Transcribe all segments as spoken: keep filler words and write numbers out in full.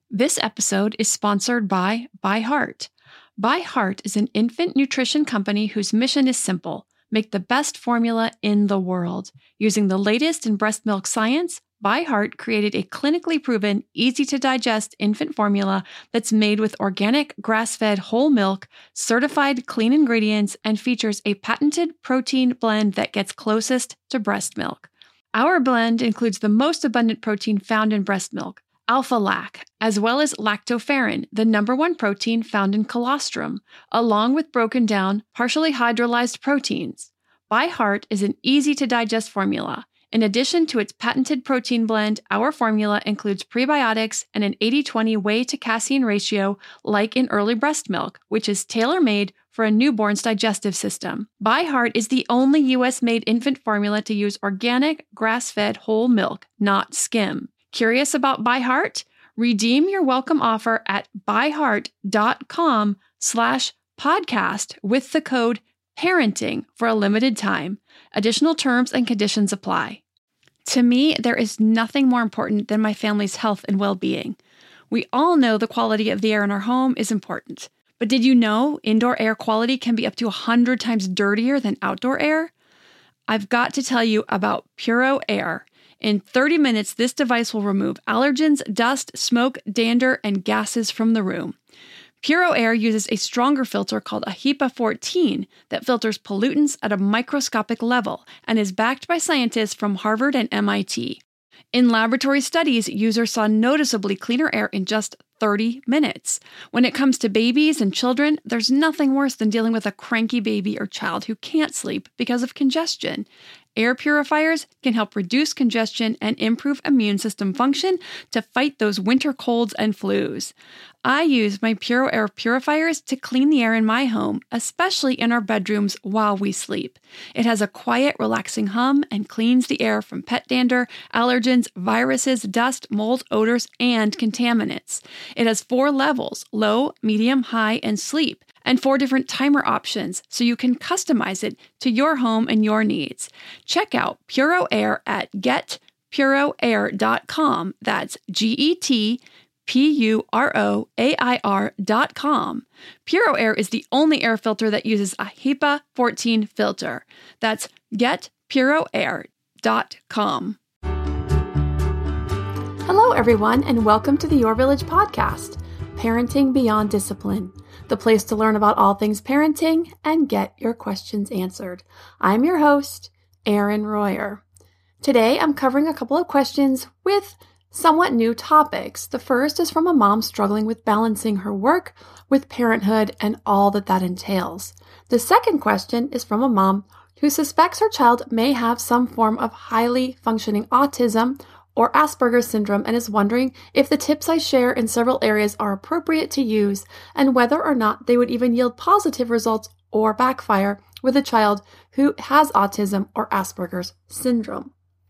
This episode is sponsored by ByHeart. ByHeart is an infant nutrition company whose mission is simple: make the best formula in the world. Using the latest in breast milk science, ByHeart created a clinically proven, easy-to-digest infant formula that's made with organic, grass-fed whole milk, certified clean ingredients, and features a patented protein blend that gets closest to breast milk. Our blend includes the most abundant protein found in breast milk, alpha-lac, as well as lactoferrin, the number one protein found in colostrum, along with broken down, partially hydrolyzed proteins. ByHeart is an easy-to-digest formula. In addition to its patented protein blend, our formula includes prebiotics and an eighty twenty whey to casein ratio like in early breast milk, which is tailor-made for a newborn's digestive system. ByHeart is the only U S-made infant formula to use organic, grass-fed whole milk, not skim. Curious about ByHeart? Redeem your welcome offer at byheart.com slash podcast with the code parenting for a limited time. Additional terms and conditions apply. To me, there is nothing more important than my family's health and well-being. We all know the quality of the air in our home is important. But did you know indoor air quality can be up to one hundred times dirtier than outdoor air? I've got to tell you about Puro Air. In thirty minutes, this device will remove allergens, dust, smoke, dander, and gases from the room. Puro Air uses a stronger filter called a HEPA fourteen that filters pollutants at a microscopic level and is backed by scientists from Harvard and M I T. In laboratory studies, users saw noticeably cleaner air in just thirty minutes. When it comes to babies and children, there's nothing worse than dealing with a cranky baby or child who can't sleep because of congestion. Air purifiers can help reduce congestion and improve immune system function to fight those winter colds and flus. I use my Puro Air purifiers to clean the air in my home, especially in our bedrooms while we sleep. It has a quiet, relaxing hum and cleans the air from pet dander, allergens, viruses, dust, mold, odors, and contaminants. It has four levels: low, medium, high, and sleep, and four different timer options, so you can customize it to your home and your needs. Check out Puro Air at get puro air dot com. That's G E T P U R O A I R dot com. Puro Air is the only air filter that uses a HEPA fourteen filter. That's get puro air dot com. Hello, everyone, and welcome to the Your Village podcast, Parenting Beyond Discipline, the place to learn about all things parenting and get your questions answered. I'm your host, Erin Royer. Today, I'm covering a couple of questions with somewhat new topics. The first is from a mom struggling with balancing her work with parenthood and all that that entails. The second question is from a mom who suspects her child may have some form of highly functioning autism or Asperger's syndrome and is wondering if the tips I share in several areas are appropriate to use and whether or not they would even yield positive results or backfire with a child who has autism or Asperger's syndrome.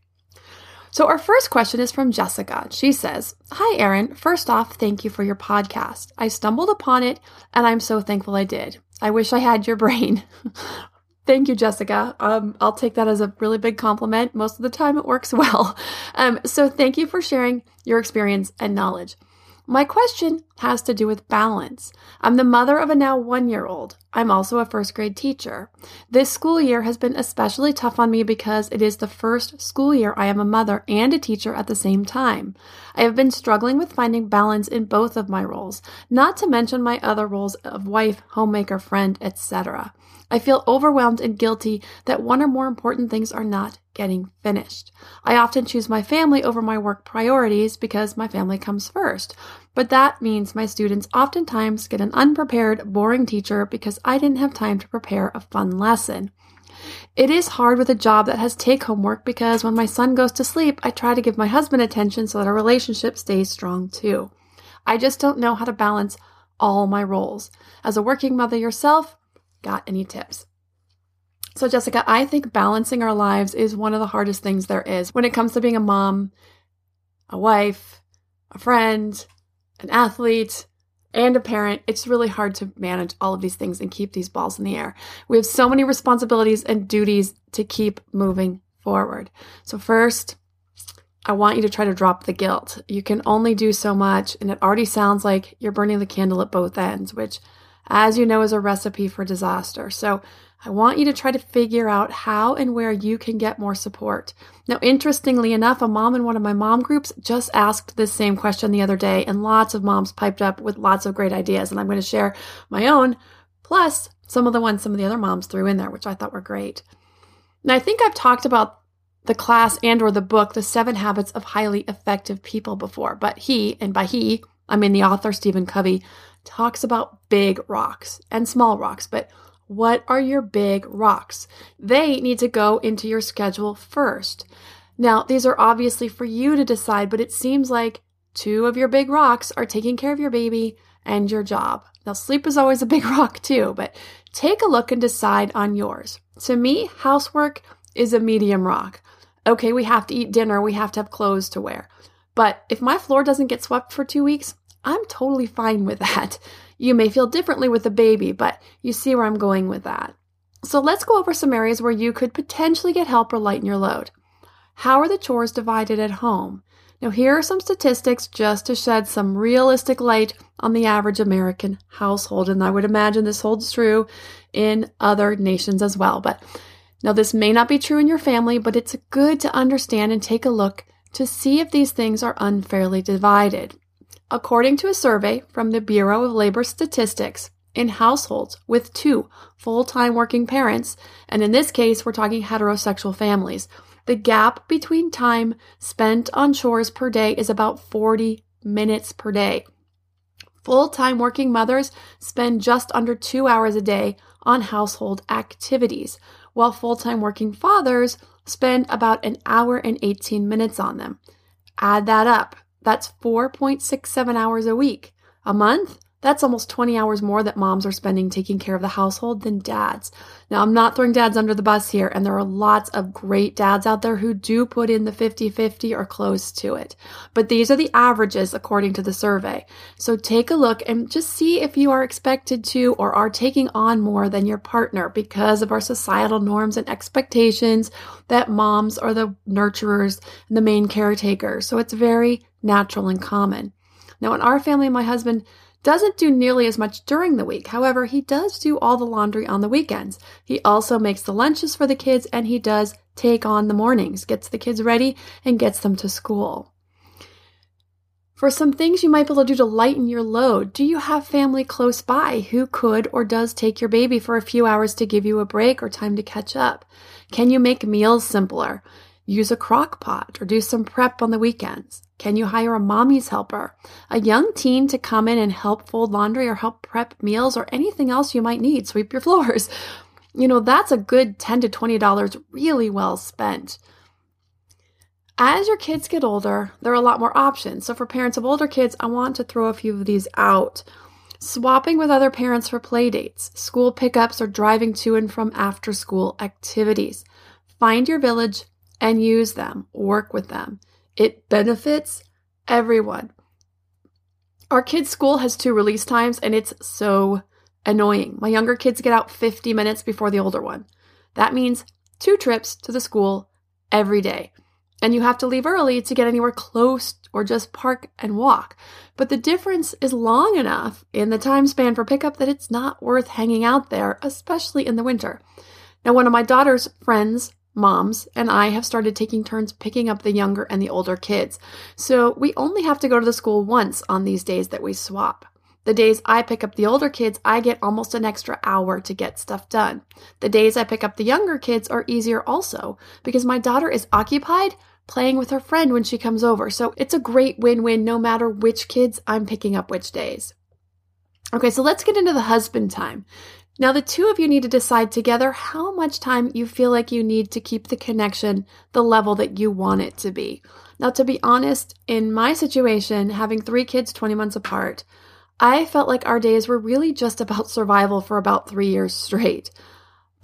So our first question is from Jessica. She says, "Hi, Erin. First off, thank you for your podcast. I stumbled upon it, and I'm so thankful I did. I wish I had your brain." Thank you, Jessica. Um, I'll take that as a really big compliment. Most of the time it works well. Um, so thank you for sharing your experience and knowledge. My question has to do with balance. I'm the mother of a now one-year-old. I'm also a first grade teacher. This school year has been especially tough on me because it is the first school year I am a mother and a teacher at the same time. I have been struggling with finding balance in both of my roles, not to mention my other roles of wife, homemaker, friend, et cetera. I feel overwhelmed and guilty that one or more important things are not getting finished. I often choose my family over my work priorities because my family comes first. But that means my students oftentimes get an unprepared, boring teacher because I didn't have time to prepare a fun lesson. It is hard with a job that has take-home work because when my son goes to sleep, I try to give my husband attention so that our relationship stays strong too. I just don't know how to balance all my roles. As a working mother yourself, got any tips? So Jessica, I think balancing our lives is one of the hardest things there is when it comes to being a mom, a wife, a friend, an athlete, and a parent. It's really hard to manage all of these things and keep these balls in the air. We have so many responsibilities and duties to keep moving forward. So first, I want you to try to drop the guilt. You can only do so much, and it already sounds like you're burning the candle at both ends, which, as you know, is a recipe for disaster. So I want you to try to figure out how and where you can get more support. Now, interestingly enough, a mom in one of my mom groups just asked this same question the other day, and lots of moms piped up with lots of great ideas, and I'm going to share my own, plus some of the ones some of the other moms threw in there, which I thought were great. Now, I think I've talked about the class and or the book, The Seven Habits of Highly Effective People before, but he, and by he, I mean the author Stephen Covey, talks about big rocks and small rocks, but what are your big rocks? They need to go into your schedule first. Now, these are obviously for you to decide, but it seems like two of your big rocks are taking care of your baby and your job. Now, sleep is always a big rock too, but take a look and decide on yours. To me, housework is a medium rock. Okay, we have to eat dinner, we have to have clothes to wear. But if my floor doesn't get swept for two weeks, I'm totally fine with that. You may feel differently with a baby, but you see where I'm going with that. So let's go over some areas where you could potentially get help or lighten your load. How are the chores divided at home? Now, here are some statistics just to shed some realistic light on the average American household, and I would imagine this holds true in other nations as well. But now, this may not be true in your family, but it's good to understand and take a look to see if these things are unfairly divided. According to a survey from the Bureau of Labor Statistics, in households with two full-time working parents, and in this case, we're talking heterosexual families, the gap between time spent on chores per day is about forty minutes per day. Full-time working mothers spend just under two hours a day on household activities, while full-time working fathers spend about an hour and eighteen minutes on them. Add that up. That's four point six seven hours a week. A month? That's almost twenty hours more that moms are spending taking care of the household than dads. Now, I'm not throwing dads under the bus here, and there are lots of great dads out there who do put in the fifty-fifty or close to it. But these are the averages according to the survey. So take a look and just see if you are expected to or are taking on more than your partner because of our societal norms and expectations that moms are the nurturers and the main caretakers. So it's very natural and common. Now, in our family, my husband doesn't do nearly as much during the week. However, he does do all the laundry on the weekends. He also makes the lunches for the kids, and he does take on the mornings, gets the kids ready, and gets them to school. For some things you might be able to do to lighten your load, do you have family close by who could or does take your baby for a few hours to give you a break or time to catch up? Can you make meals simpler? Use a crock pot or do some prep on the weekends? Can you hire a mommy's helper, a young teen to come in and help fold laundry or help prep meals or anything else you might need, sweep your floors? You know, that's a good ten to twenty dollars really well spent. As your kids get older, there are a lot more options. So for parents of older kids, I want to throw a few of these out. Swapping with other parents for play dates, school pickups, or driving to and from after-school activities. Find your village and use them. Work with them. It benefits everyone. Our kids' school has two release times, and it's so annoying. My younger kids get out fifty minutes before the older one. That means two trips to the school every day. And you have to leave early to get anywhere close or just park and walk. But the difference is long enough in the time span for pickup that it's not worth hanging out there, especially in the winter. Now, one of my daughter's friends, moms, and I have started taking turns picking up the younger and the older kids. So we only have to go to the school once on these days that we swap. The days I pick up the older kids, I get almost an extra hour to get stuff done. The days I pick up the younger kids are easier also because my daughter is occupied playing with her friend when she comes over. So it's a great win-win no matter which kids I'm picking up which days. Okay, so let's get into the husband time. Now, the two of you need to decide together how much time you feel like you need to keep the connection the level that you want it to be. Now, to be honest, in my situation, having three kids twenty months apart, I felt like our days were really just about survival for about three years straight.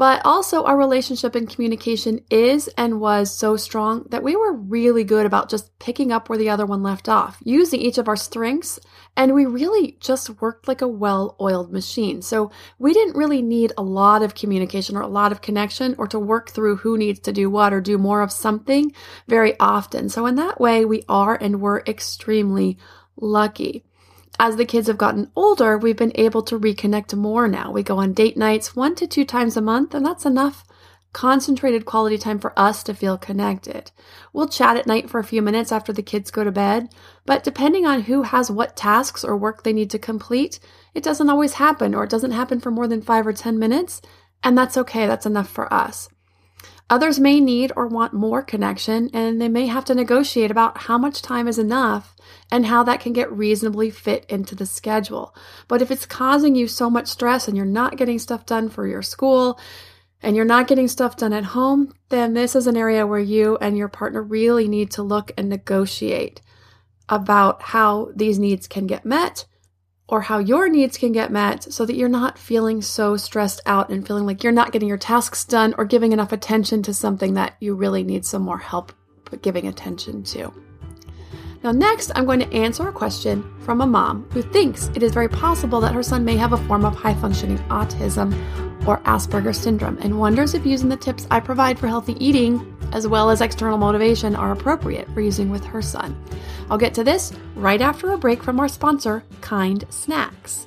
But also our relationship and communication is and was so strong that we were really good about just picking up where the other one left off, using each of our strengths, and we really just worked like a well-oiled machine. So we didn't really need a lot of communication or a lot of connection or to work through who needs to do what or do more of something very often. So in that way, we are and were extremely lucky. As the kids have gotten older, we've been able to reconnect more now. We go on date nights one to two times a month, and that's enough concentrated quality time for us to feel connected. We'll chat at night for a few minutes after the kids go to bed, but depending on who has what tasks or work they need to complete, it doesn't always happen, or it doesn't happen for more than five or ten minutes, and that's okay. That's enough for us. Others may need or want more connection, and they may have to negotiate about how much time is enough and how that can get reasonably fit into the schedule. But if it's causing you so much stress and you're not getting stuff done for your school and you're not getting stuff done at home, then this is an area where you and your partner really need to look and negotiate about how these needs can get met or how your needs can get met so that you're not feeling so stressed out and feeling like you're not getting your tasks done or giving enough attention to something that you really need some more help giving attention to. Now, next, I'm going to answer a question from a mom who thinks it is very possible that her son may have a form of high-functioning autism or Asperger's syndrome and wonders if using the tips I provide for healthy eating as well as external motivation are appropriate for using with her son. I'll get to this right after a break from our sponsor, Kind Snacks.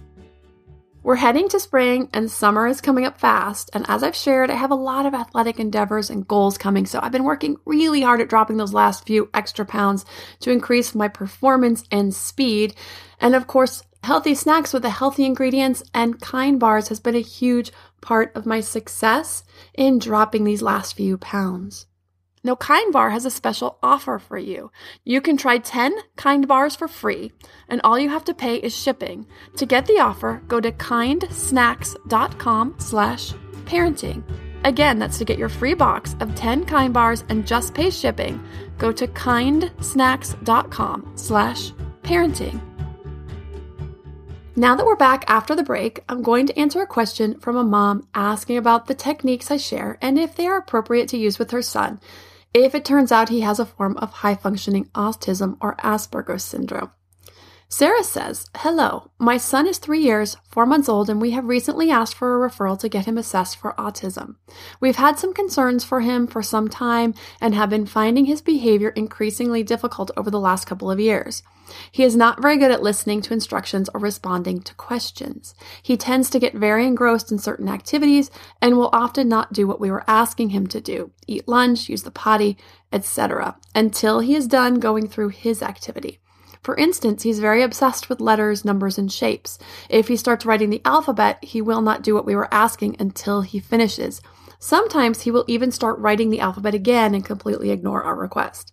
We're heading to spring and summer is coming up fast, and as I've shared, I have a lot of athletic endeavors and goals coming, so I've been working really hard at dropping those last few extra pounds to increase my performance and speed. And of course, healthy snacks with the healthy ingredients and Kind bars has been a huge part of my success in dropping these last few pounds. Now, Kind Bar has a special offer for you. You can try ten Kind bars for free, and all you have to pay is shipping. To get the offer, go to kindsnacks.com slash parenting. Again, that's to get your free box of ten Kind bars and just pay shipping. Go to kindsnacks.com slash parenting. Now that we're back after the break, I'm going to answer a question from a mom asking about the techniques I share and if they are appropriate to use with her son, if it turns out he has a form of high-functioning autism or Asperger's syndrome. Sarah says, "Hello, my son is three years, four months old, and we have recently asked for a referral to get him assessed for autism. We've had some concerns for him for some time and have been finding his behavior increasingly difficult over the last couple of years. He is not very good at listening to instructions or responding to questions. He tends to get very engrossed in certain activities and will often not do what we were asking him to do, eat lunch, use the potty, et cetera, until he is done going through his activity. For instance, he's very obsessed with letters, numbers, and shapes. If he starts writing the alphabet, he will not do what we were asking until he finishes. Sometimes he will even start writing the alphabet again and completely ignore our request.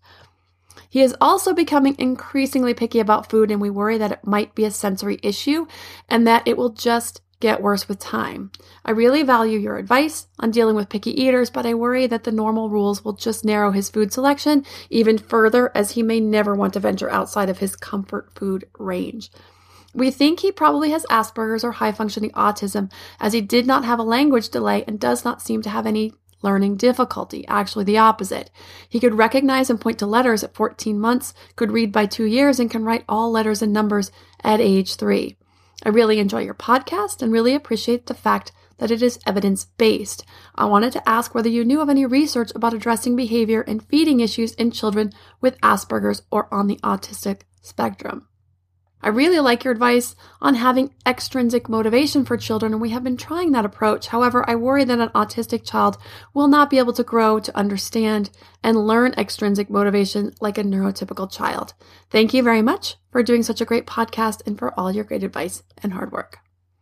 He is also becoming increasingly picky about food, and we worry that it might be a sensory issue and that it will just get worse with time. I really value your advice on dealing with picky eaters, but I worry that the normal rules will just narrow his food selection even further, as he may never want to venture outside of his comfort food range. We think he probably has Asperger's or high-functioning autism, as he did not have a language delay and does not seem to have any learning difficulty, actually the opposite. He could recognize and point to letters at fourteen months, could read by two years, and can write all letters and numbers at age three. I really enjoy your podcast and really appreciate the fact that it is evidence-based. I wanted to ask whether you knew of any research about addressing behavior and feeding issues in children with Asperger's or on the autistic spectrum. I really like your advice on having extrinsic motivation for children, and we have been trying that approach. However, I worry that an autistic child will not be able to grow to understand and learn extrinsic motivation like a neurotypical child. Thank you very much for doing such a great podcast and for all your great advice and hard work."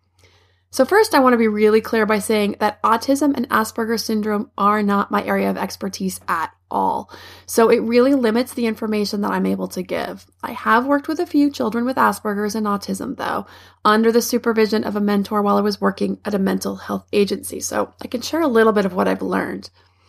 So first, I want to be really clear by saying that autism and Asperger's syndrome are not my area of expertise at all. So it really limits the information that I'm able to give. I have worked with a few children with Asperger's and autism, though, under the supervision of a mentor while I was working at a mental health agency. So I can share a little bit of what I've learned.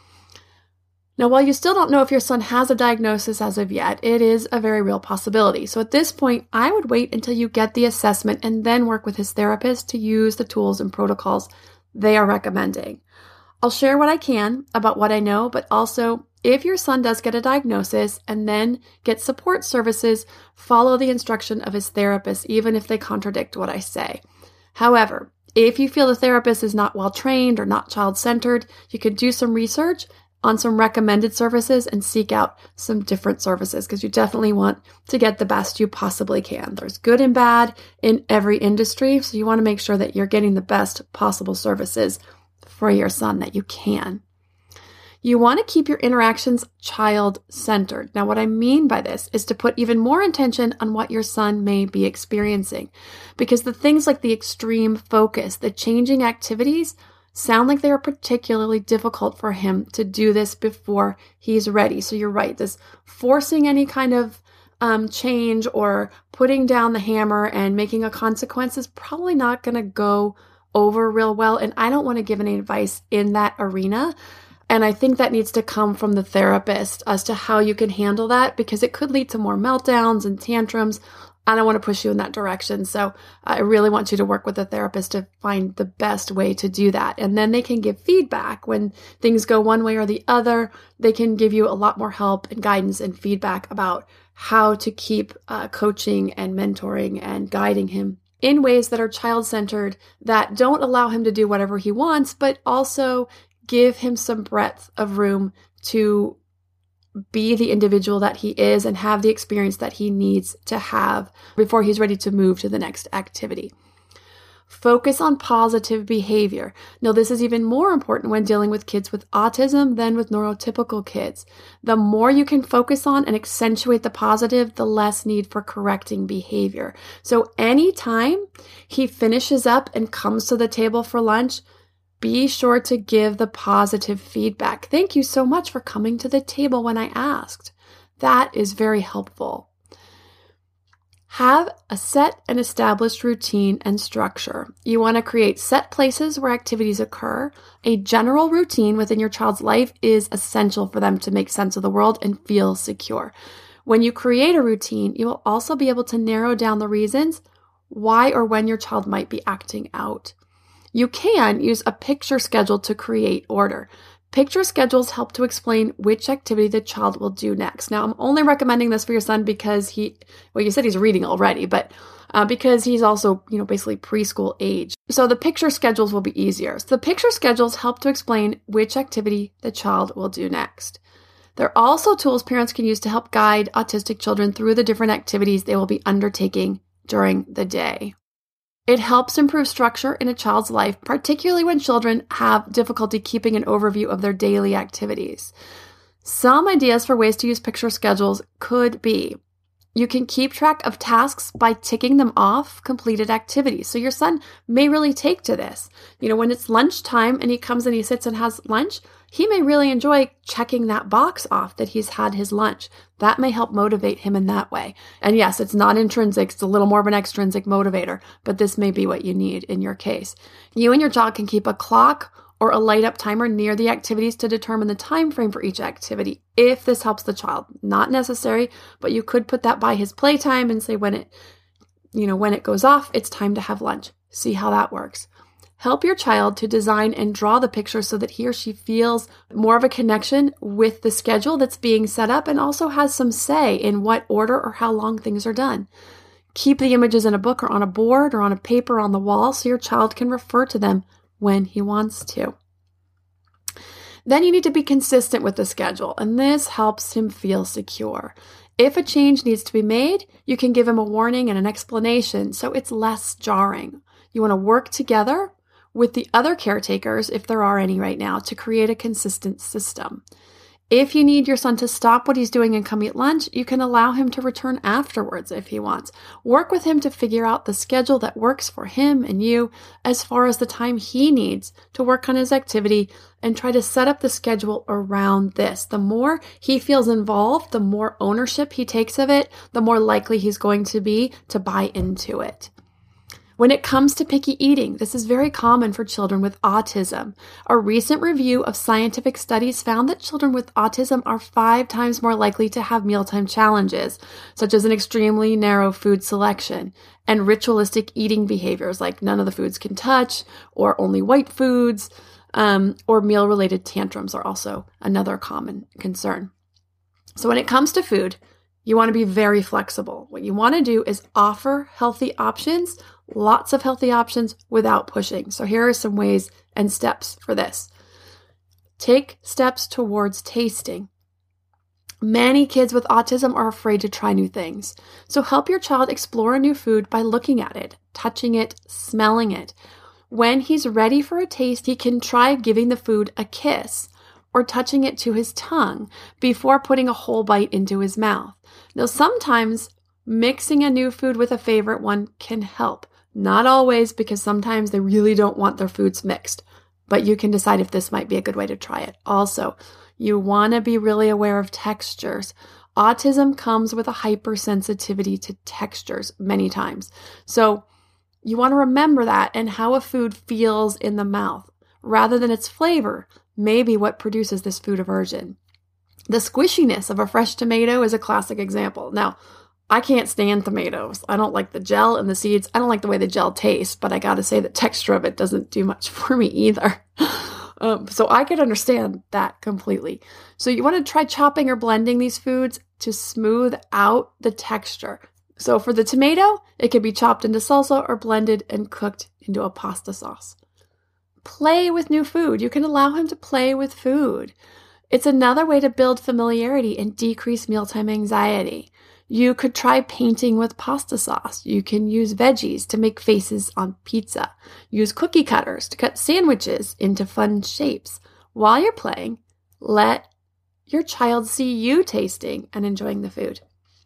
Now, while you still don't know if your son has a diagnosis as of yet, it is a very real possibility. So at this point, I would wait until you get the assessment and then work with his therapist to use the tools and protocols they are recommending. I'll share what I can about what I know, but also if your son does get a diagnosis and then get support services, follow the instruction of his therapist, even if they contradict what I say. However, if you feel the therapist is not well trained or not child-centered, you could do some research on some recommended services and seek out some different services because you definitely want to get the best you possibly can. There's good and bad in every industry, so you want to make sure that you're getting the best possible services for your son that you can. You want to keep your interactions child-centered. Now, what I mean by this is to put even more attention on what your son may be experiencing, because the things like the extreme focus, the changing activities, sound like they are particularly difficult for him to do this before he's ready. So you're right, this forcing any kind of um, change or putting down the hammer and making a consequence is probably not going to go over real well. And I don't want to give any advice in that arena. And I think that needs to come from the therapist as to how you can handle that, because it could lead to more meltdowns and tantrums. I don't want to push you in that direction. So I really want you to work with a therapist to find the best way to do that. And then they can give feedback when things go one way or the other. They can give you a lot more help and guidance and feedback about how to keep uh, coaching and mentoring and guiding him in ways that are child-centered, that don't allow him to do whatever he wants, but also give him some breadth of room to be the individual that he is and have the experience that he needs to have before he's ready to move to the next activity. Focus on positive behavior. Now, this is even more important when dealing with kids with autism than with neurotypical kids. The more you can focus on and accentuate the positive, the less need for correcting behavior. So anytime he finishes up and comes to the table for lunch, be sure to give the positive feedback. Thank you so much for coming to the table when I asked. That is very helpful. Have a set and established routine and structure. You want to create set places where activities occur. A general routine within your child's life is essential for them to make sense of the world and feel secure. When you create a routine, you will also be able to narrow down the reasons why or when your child might be acting out. You can use a picture schedule to create order. Picture schedules help to explain which activity the child will do next. Now, I'm only recommending this for your son because he, well, you said he's reading already, but uh, because he's also, you know, basically preschool age. So the picture schedules will be easier. So the picture schedules help to explain which activity the child will do next. There are also tools parents can use to help guide autistic children through the different activities they will be undertaking during the day. It helps improve structure in a child's life, particularly when children have difficulty keeping an overview of their daily activities. Some ideas for ways to use picture schedules could be: you can keep track of tasks by ticking them off completed activities. So your son may really take to this. You know, when it's lunchtime and he comes and he sits and has lunch, he may really enjoy checking that box off that he's had his lunch. That may help motivate him in that way. And yes, it's not intrinsic, it's a little more of an extrinsic motivator, but this may be what you need in your case. You and your child can keep a clock or a light up timer near the activities to determine the time frame for each activity, if this helps the child. Not necessary, but you could put that by his playtime and say when it, you know, when it goes off, it's time to have lunch. See how that works. Help your child to design and draw the picture so that he or she feels more of a connection with the schedule that's being set up and also has some say in what order or how long things are done. Keep the images in a book or on a board or on a paper on the wall so your child can refer to them when he wants to. Then you need to be consistent with the schedule, and this helps him feel secure. If a change needs to be made, you can give him a warning and an explanation so it's less jarring. You want to work together with the other caretakers, if there are any right now, to create a consistent system. If you need your son to stop what he's doing and come eat lunch, you can allow him to return afterwards if he wants. Work with him to figure out the schedule that works for him and you as far as the time he needs to work on his activity, and try to set up the schedule around this. The more he feels involved, the more ownership he takes of it, the more likely he's going to be to buy into it. When it comes to picky eating, this is very common for children with autism. A recent review of scientific studies found that children with autism are five times more likely to have mealtime challenges, such as an extremely narrow food selection, and ritualistic eating behaviors like none of the foods can touch, or only white foods, Um, or meal-related tantrums are also another common concern. So when it comes to food, you want to be very flexible. What you want to do is offer healthy options, lots of healthy options without pushing. So here are some ways and steps for this. Take steps towards tasting. Many kids with autism are afraid to try new things. So help your child explore a new food by looking at it, touching it, smelling it. When he's ready for a taste, he can try giving the food a kiss or touching it to his tongue before putting a whole bite into his mouth. Now, sometimes mixing a new food with a favorite one can help. Not always, because sometimes they really don't want their foods mixed, but you can decide if this might be a good way to try it. Also, you want to be really aware of textures. Autism comes with a hypersensitivity to textures many times. So you want to remember that and how a food feels in the mouth, rather than its flavor, may be what produces this food aversion. The squishiness of a fresh tomato is a classic example. Now, I can't stand tomatoes. I don't like the gel and the seeds. I don't like the way the gel tastes, but I got to say the texture of it doesn't do much for me either. um, so I could understand that completely. So you want to try chopping or blending these foods to smooth out the texture. So for the tomato, it can be chopped into salsa or blended and cooked into a pasta sauce. Play with new food. You can allow him to play with food. It's another way to build familiarity and decrease mealtime anxiety. You could try painting with pasta sauce. You can use veggies to make faces on pizza. Use cookie cutters to cut sandwiches into fun shapes. While you're playing, let your child see you tasting and enjoying the food.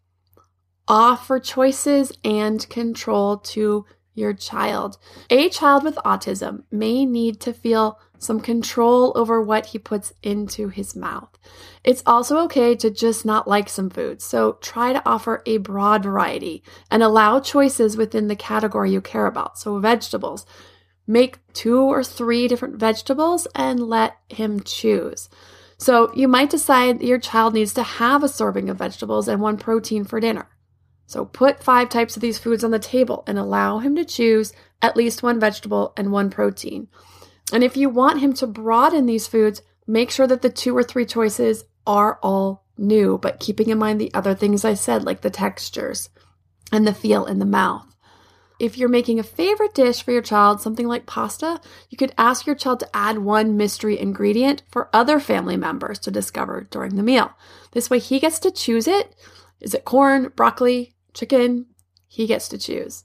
Offer choices and control to your child. A child with autism may need to feel some control over what he puts into his mouth. It's also okay to just not like some foods, so try to offer a broad variety and allow choices within the category you care about. So vegetables, make two or three different vegetables and let him choose. So you might decide that your child needs to have a serving of vegetables and one protein for dinner. So put five types of these foods on the table and allow him to choose at least one vegetable and one protein. And if you want him to broaden these foods, make sure that the two or three choices are all new, but keeping in mind the other things I said, like the textures and the feel in the mouth. If you're making a favorite dish for your child, something like pasta, you could ask your child to add one mystery ingredient for other family members to discover during the meal. This way he gets to choose it. Is it corn, broccoli, chicken? He gets to choose.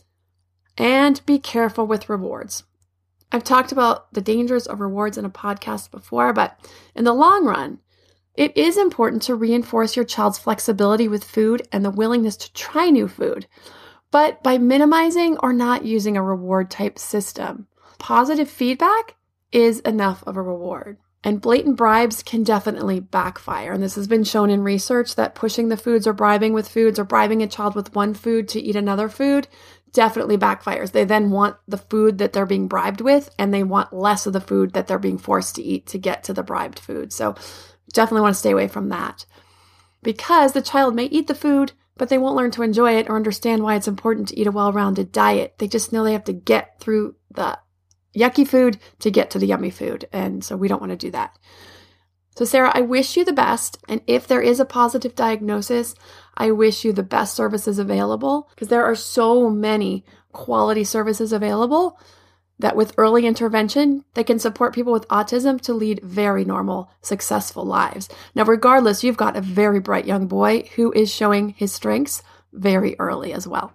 And be careful with rewards. I've talked about the dangers of rewards in a podcast before, but in the long run, it is important to reinforce your child's flexibility with food and the willingness to try new food, but by minimizing or not using a reward type system. Positive feedback is enough of a reward. And blatant bribes can definitely backfire. And this has been shown in research that pushing the foods or bribing with foods or bribing a child with one food to eat another food definitely backfires. They then want the food that they're being bribed with, and they want less of the food that they're being forced to eat to get to the bribed food. So definitely want to stay away from that. Because the child may eat the food, but they won't learn to enjoy it or understand why it's important to eat a well-rounded diet. They just know they have to get through the yucky food to get to the yummy food. And so we don't want to do that. So Sarah, I wish you the best. And if there is a positive diagnosis, I wish you the best services available, because there are so many quality services available that with early intervention, they can support people with autism to lead very normal, successful lives. Now, regardless, you've got a very bright young boy who is showing his strengths very early as well.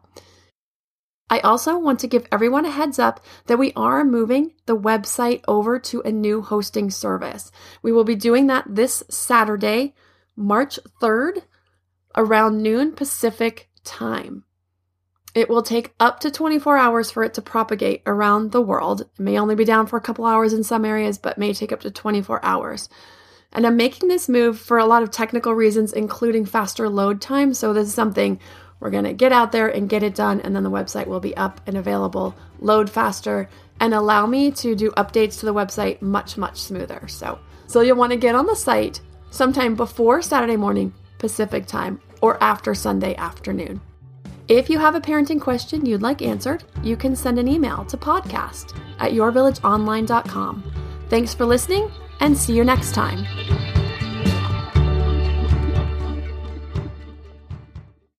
I also want to give everyone a heads up that we are moving the website over to a new hosting service. We will be doing that this Saturday, March third, around noon Pacific time. It will take up to twenty-four hours for it to propagate around the world. It may only be down for a couple hours in some areas, but may take up to twenty-four hours. And I'm making this move for a lot of technical reasons, including faster load time. So this is something we're going to get out there and get it done, and then the website will be up and available, load faster, and allow me to do updates to the website much, much smoother. So, so you'll want to get on the site sometime before Saturday morning Pacific time or after Sunday afternoon. If you have a parenting question you'd like answered, you can send an email to podcast at your village online dot com. Thanks for listening, and see you next time.